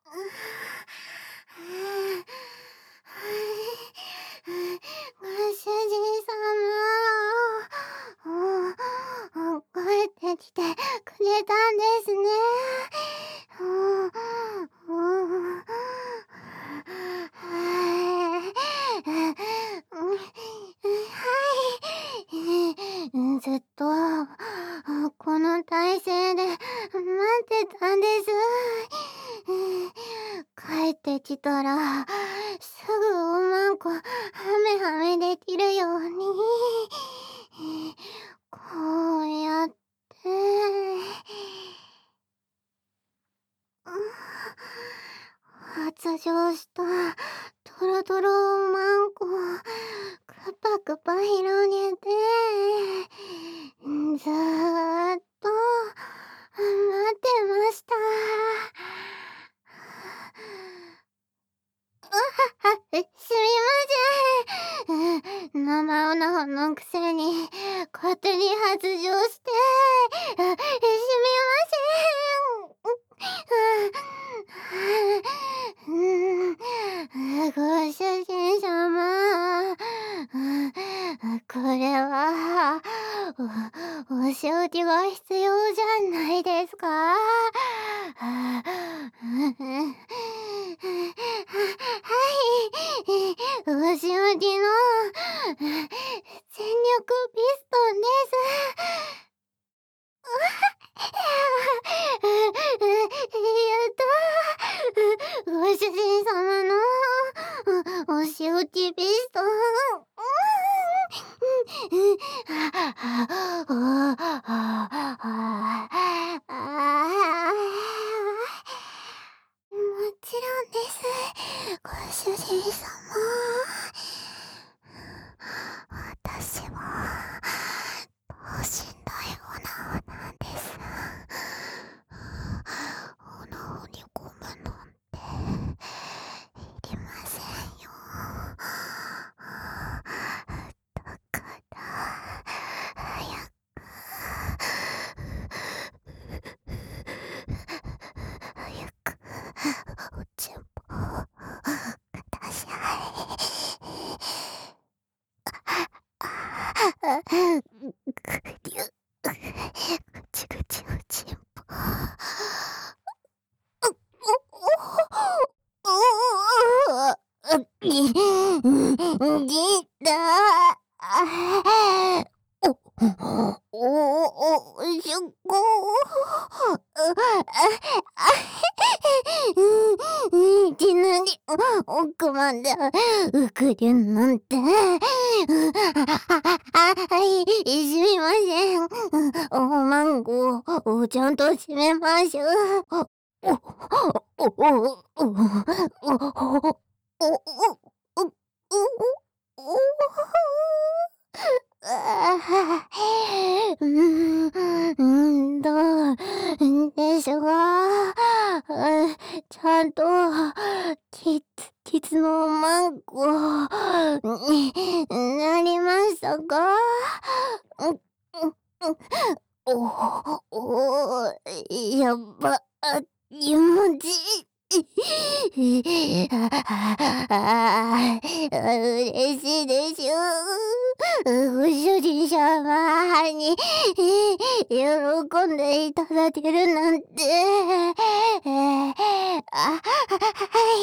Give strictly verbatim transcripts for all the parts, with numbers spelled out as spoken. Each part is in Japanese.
ご主人様、帰ってきてくれたんですね。はい。ずっとこの体勢で待ってたんです。帰ってきたらすぐおまんこはめはめできるようにこうやって発情したトロトロおまんこくぱくぱ広げてずーっと待ってました。あ、すみません。生女のくせに勝手に発情して、すみません。ご主人様、これはお、お仕置きが必要じゃないですか？はい、お仕置きの全力ピストンです。やった。ご主人様のお仕置きピストン。もちろんです、ご主人様。私は等身大オナホなんです。オナホにゴムなんていりませんよ。だから早く早くおちんぽください。ぐりゅぐちぐちおちんぽ。ぎ、ぎだ。お、お、お、しゅこ。いきなり奥までうくりゅんなんて。はい、すみません。おまんこをちゃんと閉めましょう。お、お、お、お、お、お、お、うーん、どうですが、ちゃんときつきつのおまんこになりましたか？おお、やっぱ気持ちいい。ああ、嬉しいでしょう。ご主人様に喜んでいただけるなんて。あ、はい、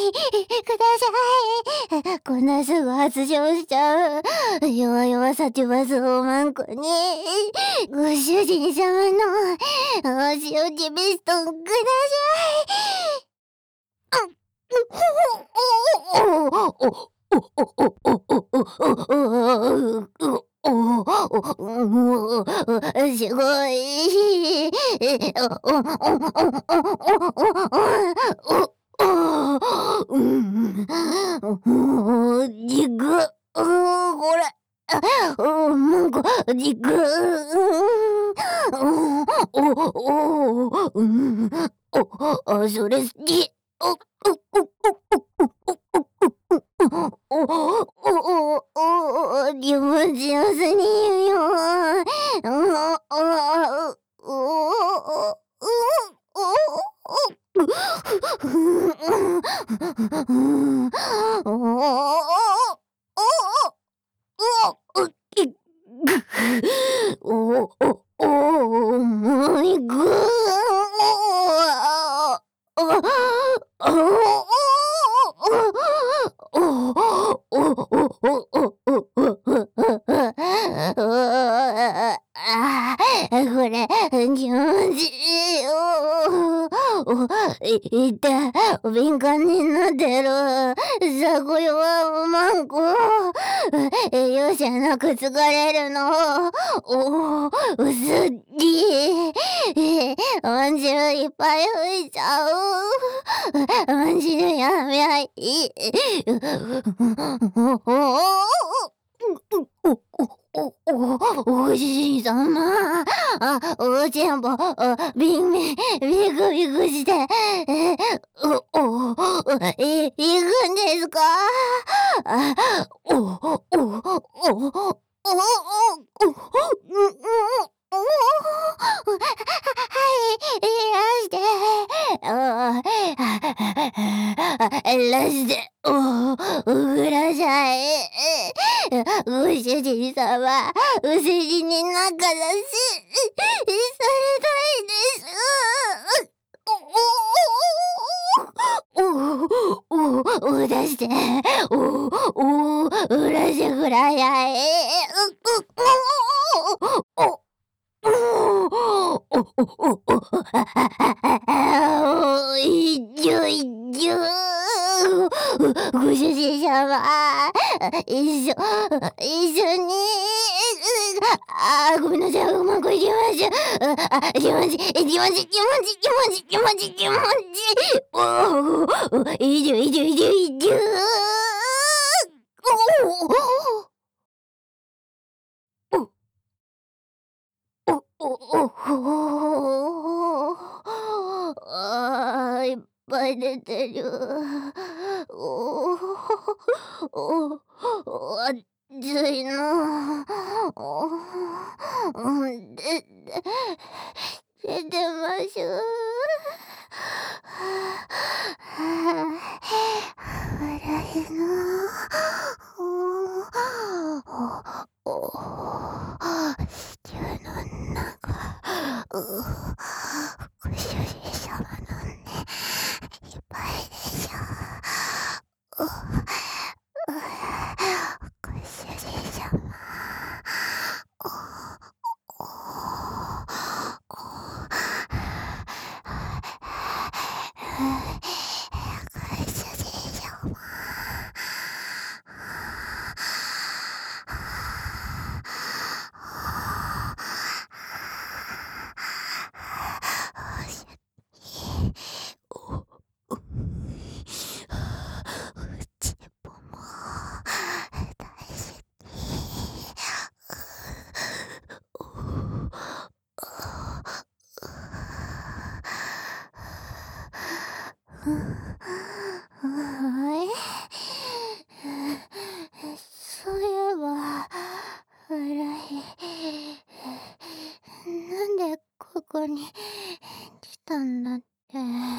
ください。こんなすぐ発情しちゃう。弱々さちますおまんこに、ご主人様のお塩きビストンください。すごい。うん。じぐ。これ。なんか、じぐ。お、それ好き。お、お、お、お、気持ちよすぎるよ。お、お、お、お、お、 これ、気持ちいいよ。いって、敏感になってる。さこよはマンコ。容赦なく疲れるの。おうすっきり。まんじゅういっぱい吹いちゃう。まんじゅうやめゃいい。おじいさま、あ、おちんぽ、びんび、びくびくして、え、お、お、い、行くんですか？あ、お、お、お、お、お、お、はい、いらして、お、いらして、お、ください。ご主人様、お世辞に仲だし、されたいです。おおおお出して、おお売らせてください。おおおおおおいっちょいっちょ。ご主人様、一緒、一緒に、あ、ごめんなさい、うまくいきました。あ、気持ち、気持ち、気持ち、気持ち、気持ち、気持ち。おお、いじょ、いじょ、いじょ、いじょ。おお、おお、あー、いっぱい出てる。おお、お、暑いな。お、うん、で、で、出てます。笑えな。お、お、地球の中、う、ご主人様のね、いっぱいでしょ。う、う、ご主人様。お、お、お、ご主人様。そういえば、笑い、なんでここに来たんだって。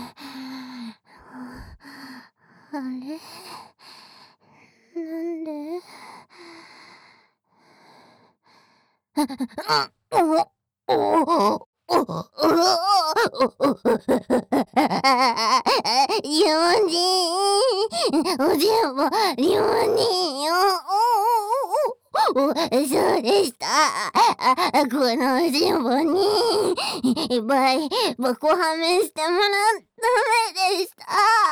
あれ、なんでおおおお日本人おじんも日本人よ。おおそうでした。このおじんぼにいっぱい箱はめしてもらっためでした。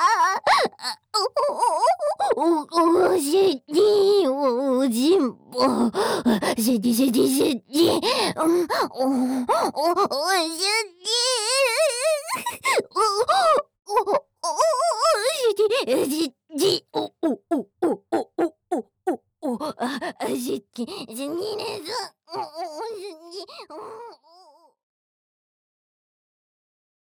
おおおしじおじんぼしじしじしじおおおおしじおおおしじしじおおおおおおおおおあしじしじです。